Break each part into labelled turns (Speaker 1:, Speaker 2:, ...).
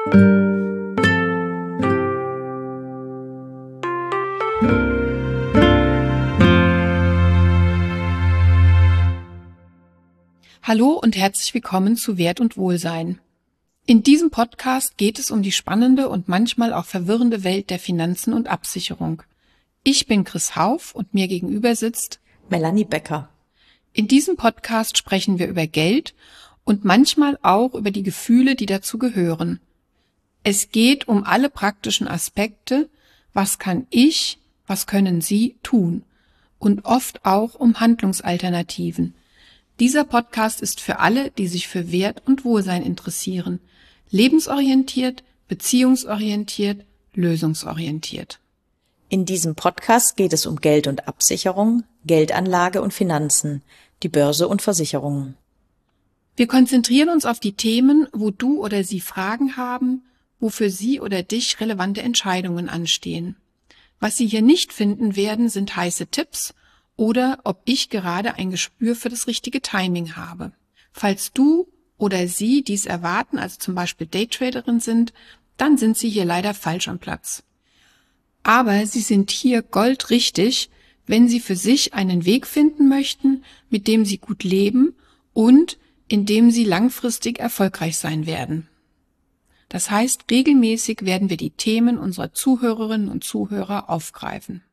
Speaker 1: Hallo und herzlich willkommen zu Wert und Wohlsein. In diesem Podcast geht es um die spannende und manchmal auch verwirrende Welt der Finanzen und Absicherung. Ich bin Chris Hauf und mir gegenüber sitzt
Speaker 2: Melanie Becker.
Speaker 1: In diesem Podcast sprechen wir über Geld und manchmal auch über die Gefühle, die dazu gehören. Es geht um alle praktischen Aspekte, was kann ich, was können Sie tun, und oft auch um Handlungsalternativen. Dieser Podcast ist für alle, die sich für Wert und Wohlsein interessieren. Lebensorientiert, beziehungsorientiert, lösungsorientiert.
Speaker 2: In diesem Podcast geht es um Geld und Absicherung, Geldanlage und Finanzen, die Börse und Versicherungen.
Speaker 1: Wir konzentrieren uns auf die Themen, wo du oder sie Fragen haben, wo für sie oder dich relevante Entscheidungen anstehen. Was Sie hier nicht finden werden, sind heiße Tipps oder ob ich gerade ein Gespür für das richtige Timing habe. Falls du oder sie dies erwarten, also zum Beispiel Daytraderin sind, dann sind Sie hier leider falsch am Platz. Aber Sie sind hier goldrichtig, wenn Sie für sich einen Weg finden möchten, mit dem Sie gut leben und in dem Sie langfristig erfolgreich sein werden. Das heißt, regelmäßig werden wir die Themen unserer Zuhörerinnen und Zuhörer aufgreifen.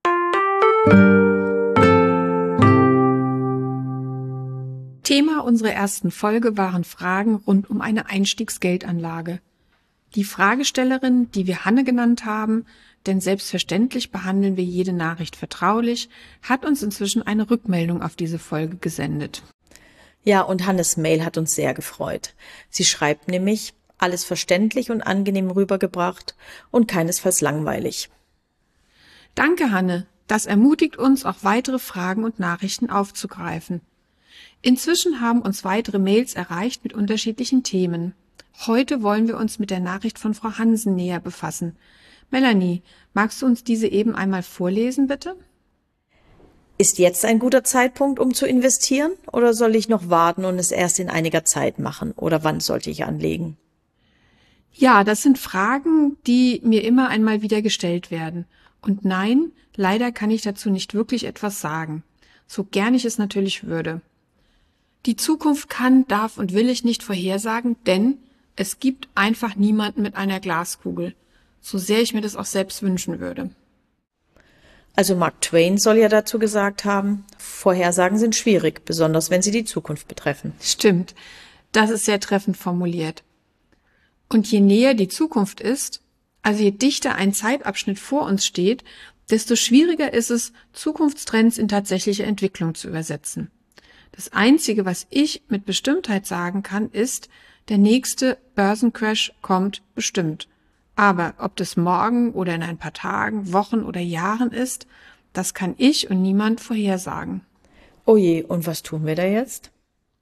Speaker 1: Thema unserer ersten Folge waren Fragen rund um eine Einstiegsgeldanlage. Die Fragestellerin, die wir Hanne genannt haben, denn selbstverständlich behandeln wir jede Nachricht vertraulich, hat uns inzwischen eine Rückmeldung auf diese Folge gesendet.
Speaker 2: Ja, und Hannes Mail hat uns sehr gefreut. Sie schreibt nämlich, alles verständlich und angenehm rübergebracht und keinesfalls langweilig.
Speaker 1: Danke, Hanne. Das ermutigt uns, auch weitere Fragen und Nachrichten aufzugreifen. Inzwischen haben uns weitere Mails erreicht mit unterschiedlichen Themen. Heute wollen wir uns mit der Nachricht von Frau Hansen näher befassen. Melanie, magst du uns diese eben einmal vorlesen, bitte?
Speaker 2: Ist jetzt ein guter Zeitpunkt, um zu investieren, oder soll ich noch warten und es erst in einiger Zeit machen? Oder wann sollte ich anlegen?
Speaker 1: Ja, das sind Fragen, die mir immer einmal wieder gestellt werden. Und nein, leider kann ich dazu nicht wirklich etwas sagen, so gern ich es natürlich würde. Die Zukunft kann, darf und will ich nicht vorhersagen, denn es gibt einfach niemanden mit einer Glaskugel, so sehr ich mir das auch selbst wünschen würde.
Speaker 2: Also Mark Twain soll ja dazu gesagt haben, Vorhersagen sind schwierig, besonders wenn sie die Zukunft betreffen.
Speaker 1: Stimmt, das ist sehr treffend formuliert. Und je näher die Zukunft ist, also je dichter ein Zeitabschnitt vor uns steht, desto schwieriger ist es, Zukunftstrends in tatsächliche Entwicklung zu übersetzen. Das Einzige, was ich mit Bestimmtheit sagen kann, ist, der nächste Börsencrash kommt bestimmt. Aber ob das morgen oder in ein paar Tagen, Wochen oder Jahren ist, das kann ich und niemand vorhersagen.
Speaker 2: Oh je, und was tun wir da jetzt?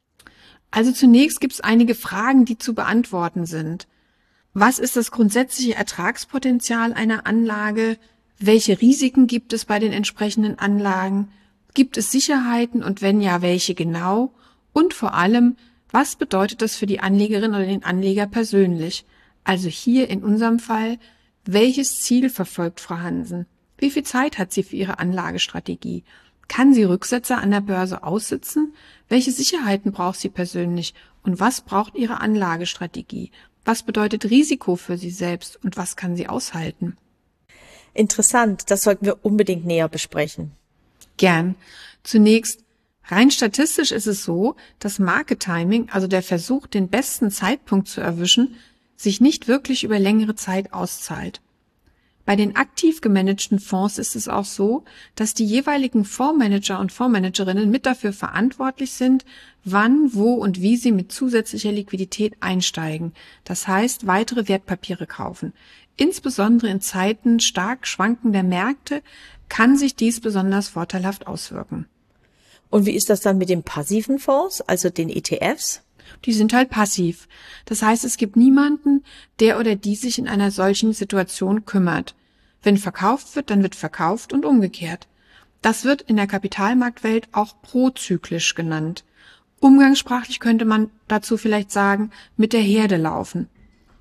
Speaker 1: Also zunächst gibt es einige Fragen, die zu beantworten sind. Was ist das grundsätzliche Ertragspotenzial einer Anlage? Welche Risiken gibt es bei den entsprechenden Anlagen? Gibt es Sicherheiten und wenn ja, welche genau? Und vor allem, was bedeutet das für die Anlegerin oder den Anleger persönlich? Also hier in unserem Fall, welches Ziel verfolgt Frau Hansen? Wie viel Zeit hat sie für ihre Anlagestrategie? Kann sie Rücksetzer an der Börse aussitzen? Welche Sicherheiten braucht sie persönlich? Und was braucht ihre Anlagestrategie? Was bedeutet Risiko für sie selbst und was kann sie aushalten?
Speaker 2: Interessant, das sollten wir unbedingt näher besprechen.
Speaker 1: Gern. Zunächst, rein statistisch ist es so, dass Market Timing, also der Versuch, den besten Zeitpunkt zu erwischen, sich nicht wirklich über längere Zeit auszahlt. Bei den aktiv gemanagten Fonds ist es auch so, dass die jeweiligen Fondsmanager und Fondsmanagerinnen mit dafür verantwortlich sind, wann, wo und wie sie mit zusätzlicher Liquidität einsteigen, das heißt weitere Wertpapiere kaufen. Insbesondere in Zeiten stark schwankender Märkte kann sich dies besonders vorteilhaft auswirken.
Speaker 2: Und wie ist das dann mit den passiven Fonds, also den ETFs?
Speaker 1: Die sind halt passiv. Das heißt, es gibt niemanden, der oder die sich in einer solchen Situation kümmert. Wenn verkauft wird, dann wird verkauft und umgekehrt. Das wird in der Kapitalmarktwelt auch prozyklisch genannt. Umgangssprachlich könnte man dazu vielleicht sagen, mit der Herde laufen.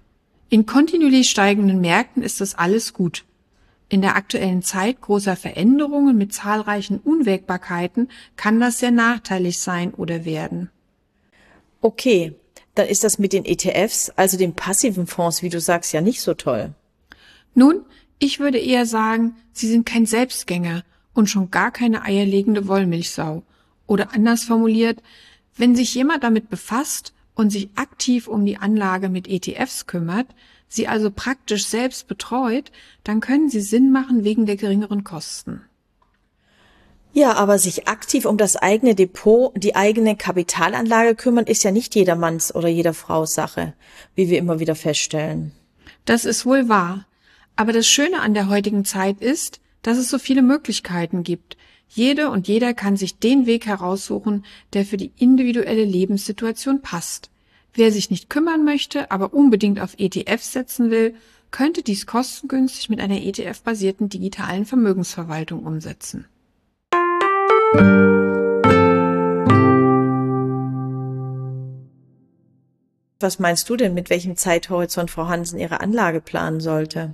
Speaker 1: In kontinuierlich steigenden Märkten ist das alles gut. In der aktuellen Zeit großer Veränderungen mit zahlreichen Unwägbarkeiten kann das sehr nachteilig sein oder werden.
Speaker 2: Okay, dann ist das mit den ETFs, also den passiven Fonds, wie du sagst, ja nicht so toll.
Speaker 1: Nun, ich würde eher sagen, sie sind kein Selbstgänger und schon gar keine eierlegende Wollmilchsau. Oder anders formuliert, wenn sich jemand damit befasst und sich aktiv um die Anlage mit ETFs kümmert, sie also praktisch selbst betreut, dann können sie Sinn machen wegen der geringeren Kosten.
Speaker 2: Ja, aber sich aktiv um das eigene Depot, die eigene Kapitalanlage kümmern, ist ja nicht jedermanns oder jeder Frau's Sache, wie wir immer wieder feststellen.
Speaker 1: Das ist wohl wahr. Aber das Schöne an der heutigen Zeit ist, dass es so viele Möglichkeiten gibt. Jede und jeder kann sich den Weg heraussuchen, der für die individuelle Lebenssituation passt. Wer sich nicht kümmern möchte, aber unbedingt auf ETFs setzen will, könnte dies kostengünstig mit einer ETF-basierten digitalen Vermögensverwaltung umsetzen.
Speaker 2: Was meinst du denn, mit welchem Zeithorizont Frau Hansen ihre Anlage planen sollte?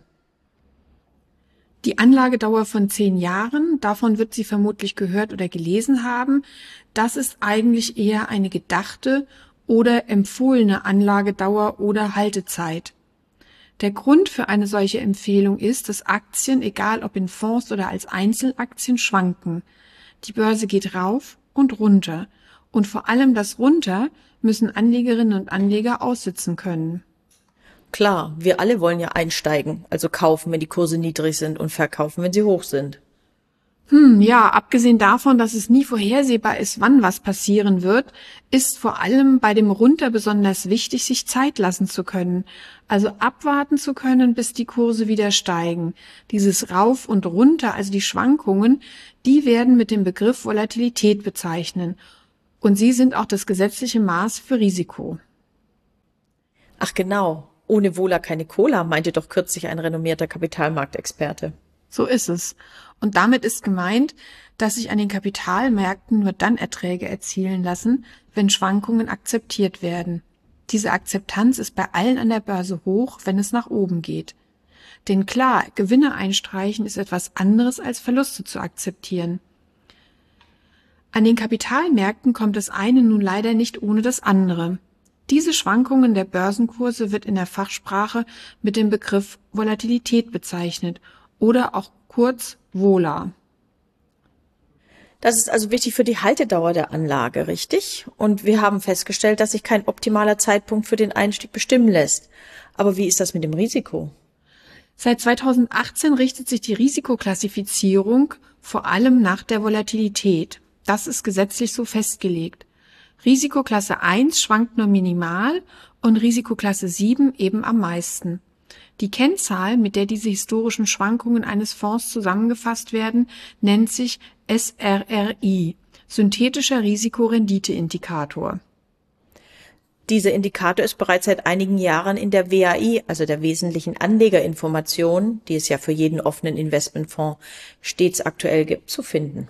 Speaker 1: Die Anlagedauer von 10 Jahren, davon wird sie vermutlich gehört oder gelesen haben, das ist eigentlich eher eine gedachte oder empfohlene Anlagedauer oder Haltezeit. Der Grund für eine solche Empfehlung ist, dass Aktien, egal ob in Fonds oder als Einzelaktien, schwanken. Die Börse geht rauf und runter. Und vor allem das Runter müssen Anlegerinnen und Anleger aussitzen können.
Speaker 2: Klar, wir alle wollen ja einsteigen, also kaufen, wenn die Kurse niedrig sind und verkaufen, wenn sie hoch sind.
Speaker 1: Ja, abgesehen davon, dass es nie vorhersehbar ist, wann was passieren wird, ist vor allem bei dem Runter besonders wichtig, sich Zeit lassen zu können. Also abwarten zu können, bis die Kurse wieder steigen. Dieses Rauf und Runter, also die Schwankungen, die werden mit dem Begriff Volatilität bezeichnen. Und sie sind auch das gesetzliche Maß für Risiko.
Speaker 2: Ach genau, ohne Wohler keine Cola, meinte doch kürzlich ein renommierter Kapitalmarktexperte.
Speaker 1: So ist es. Und damit ist gemeint, dass sich an den Kapitalmärkten nur dann Erträge erzielen lassen, wenn Schwankungen akzeptiert werden. Diese Akzeptanz ist bei allen an der Börse hoch, wenn es nach oben geht. Denn klar, Gewinne einstreichen ist etwas anderes als Verluste zu akzeptieren. An den Kapitalmärkten kommt das eine nun leider nicht ohne das andere. Diese Schwankungen der Börsenkurse wird in der Fachsprache mit dem Begriff Volatilität bezeichnet oder auch kurz Vola.
Speaker 2: Das ist also wichtig für die Haltedauer der Anlage, richtig? Und wir haben festgestellt, dass sich kein optimaler Zeitpunkt für den Einstieg bestimmen lässt. Aber wie ist das mit dem Risiko?
Speaker 1: Seit 2018 richtet sich die Risikoklassifizierung vor allem nach der Volatilität. Das ist gesetzlich so festgelegt. Risikoklasse 1 schwankt nur minimal und Risikoklasse 7 eben am meisten. Die Kennzahl, mit der diese historischen Schwankungen eines Fonds zusammengefasst werden, nennt sich SRRI, synthetischer Risikorenditeindikator.
Speaker 2: Dieser Indikator ist bereits seit einigen Jahren in der WAI, also der wesentlichen Anlegerinformation, die es ja für jeden offenen Investmentfonds stets aktuell gibt, zu finden.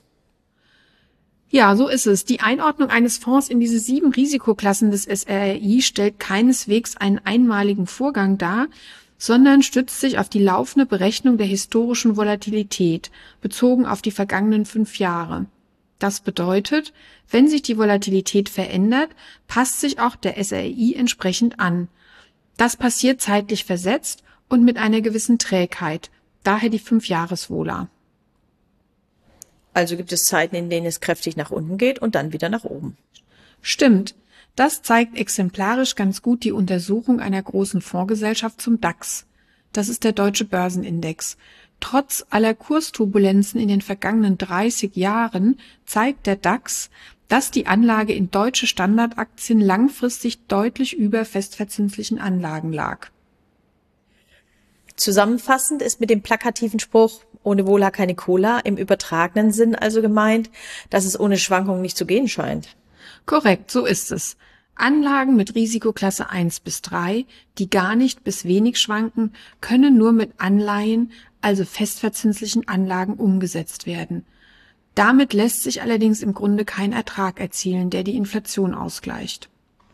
Speaker 1: Ja, so ist es. Die Einordnung eines Fonds in diese 7 Risikoklassen des SRRI stellt keineswegs einen einmaligen Vorgang dar, sondern stützt sich auf die laufende Berechnung der historischen Volatilität, bezogen auf die vergangenen 5 Jahre. Das bedeutet, wenn sich die Volatilität verändert, passt sich auch der SRI entsprechend an. Das passiert zeitlich versetzt und mit einer gewissen Trägheit, daher die 5-Jahres-Vola.
Speaker 2: Also gibt es Zeiten, in denen es kräftig nach unten geht und dann wieder nach oben.
Speaker 1: Stimmt. Das zeigt exemplarisch ganz gut die Untersuchung einer großen Fondsgesellschaft zum DAX. Das ist der Deutsche Börsenindex. Trotz aller Kursturbulenzen in den vergangenen 30 Jahren zeigt der DAX, dass die Anlage in deutsche Standardaktien langfristig deutlich über festverzinslichen Anlagen lag.
Speaker 2: Zusammenfassend ist mit dem plakativen Spruch ohne Wohler keine Cola im übertragenen Sinn also gemeint, dass es ohne Schwankungen nicht zu gehen scheint.
Speaker 1: Korrekt, so ist es. Anlagen mit Risikoklasse 1 bis 3, die gar nicht bis wenig schwanken, können nur mit Anleihen, also festverzinslichen Anlagen, umgesetzt werden. Damit lässt sich allerdings im Grunde kein Ertrag erzielen, der die Inflation ausgleicht.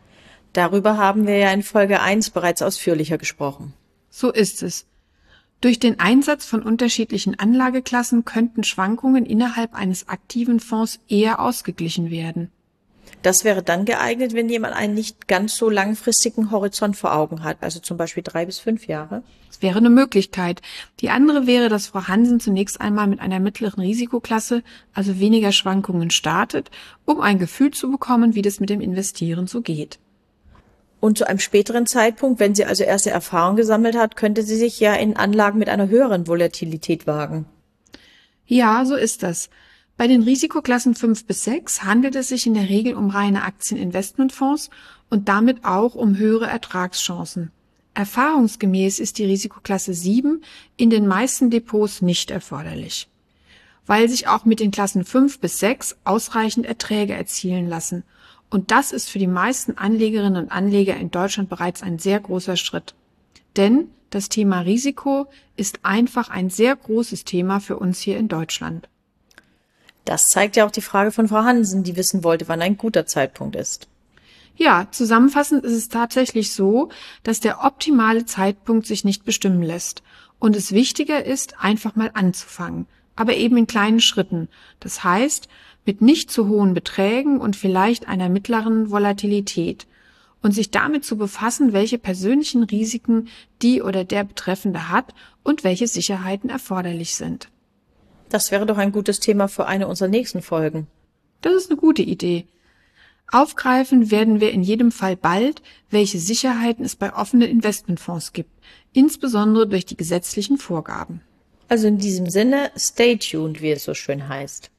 Speaker 2: Darüber haben wir ja in Folge 1 bereits ausführlicher gesprochen.
Speaker 1: So ist es. Durch den Einsatz von unterschiedlichen Anlageklassen könnten Schwankungen innerhalb eines aktiven Fonds eher ausgeglichen werden.
Speaker 2: Das wäre dann geeignet, wenn jemand einen nicht ganz so langfristigen Horizont vor Augen hat, also zum Beispiel 3 bis 5 Jahre.
Speaker 1: Das wäre eine Möglichkeit. Die andere wäre, dass Frau Hansen zunächst einmal mit einer mittleren Risikoklasse, also weniger Schwankungen, startet, um ein Gefühl zu bekommen, wie das mit dem Investieren so geht.
Speaker 2: Und zu einem späteren Zeitpunkt, wenn sie also erste Erfahrung gesammelt hat, könnte sie sich ja in Anlagen mit einer höheren Volatilität wagen.
Speaker 1: Ja, so ist das. Bei den Risikoklassen 5 bis 6 handelt es sich in der Regel um reine Aktieninvestmentfonds und damit auch um höhere Ertragschancen. Erfahrungsgemäß ist die Risikoklasse 7 in den meisten Depots nicht erforderlich, weil sich auch mit den Klassen 5 bis 6 ausreichend Erträge erzielen lassen. Und das ist für die meisten Anlegerinnen und Anleger in Deutschland bereits ein sehr großer Schritt. Denn das Thema Risiko ist einfach ein sehr großes Thema für uns hier in Deutschland.
Speaker 2: Das zeigt ja auch die Frage von Frau Hansen, die wissen wollte, wann ein guter Zeitpunkt ist.
Speaker 1: Ja, zusammenfassend ist es tatsächlich so, dass der optimale Zeitpunkt sich nicht bestimmen lässt und es wichtiger ist, einfach mal anzufangen, aber eben in kleinen Schritten. Das heißt, mit nicht zu hohen Beträgen und vielleicht einer mittleren Volatilität und sich damit zu befassen, welche persönlichen Risiken die oder der Betreffende hat und welche Sicherheiten erforderlich sind.
Speaker 2: Das wäre doch ein gutes Thema für eine unserer nächsten Folgen.
Speaker 1: Das ist eine gute Idee. Aufgreifen werden wir in jedem Fall bald, welche Sicherheiten es bei offenen Investmentfonds gibt, insbesondere durch die gesetzlichen Vorgaben.
Speaker 2: Also in diesem Sinne, stay tuned, wie es so schön heißt.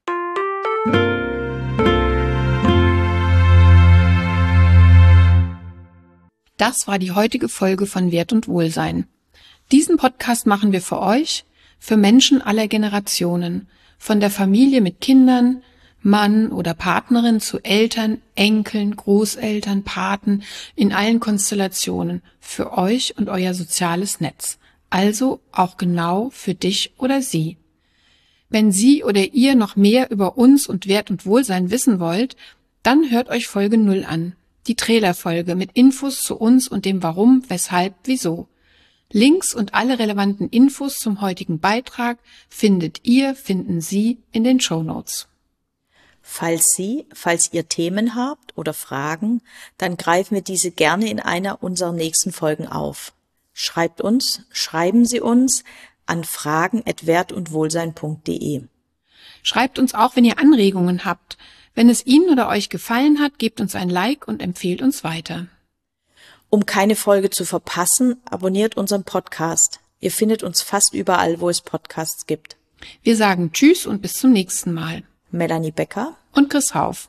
Speaker 1: Das war die heutige Folge von Wert und Wohlsein. Diesen Podcast machen wir für euch, für Menschen aller Generationen, von der Familie mit Kindern, Mann oder Partnerin zu Eltern, Enkeln, Großeltern, Paten, in allen Konstellationen, für euch und euer soziales Netz, also auch genau für dich oder sie. Wenn Sie oder ihr noch mehr über uns und Wert und Wohlsein wissen wollt, dann hört euch Folge 0 an, die Trailerfolge mit Infos zu uns und dem Warum, Weshalb, Wieso. Links und alle relevanten Infos zum heutigen Beitrag finden Sie in den Shownotes.
Speaker 2: Falls ihr Themen habt oder Fragen, dann greifen wir diese gerne in einer unserer nächsten Folgen auf. Schreiben Sie uns an fragen@wertundwohlsein.de.
Speaker 1: Schreibt uns auch, wenn ihr Anregungen habt. Wenn es Ihnen oder euch gefallen hat, gebt uns ein Like und empfehlt uns weiter.
Speaker 2: Um keine Folge zu verpassen, abonniert unseren Podcast. Ihr findet uns fast überall, wo es Podcasts gibt.
Speaker 1: Wir sagen Tschüss und bis zum nächsten Mal.
Speaker 2: Melanie Becker
Speaker 1: und Chris Hauf.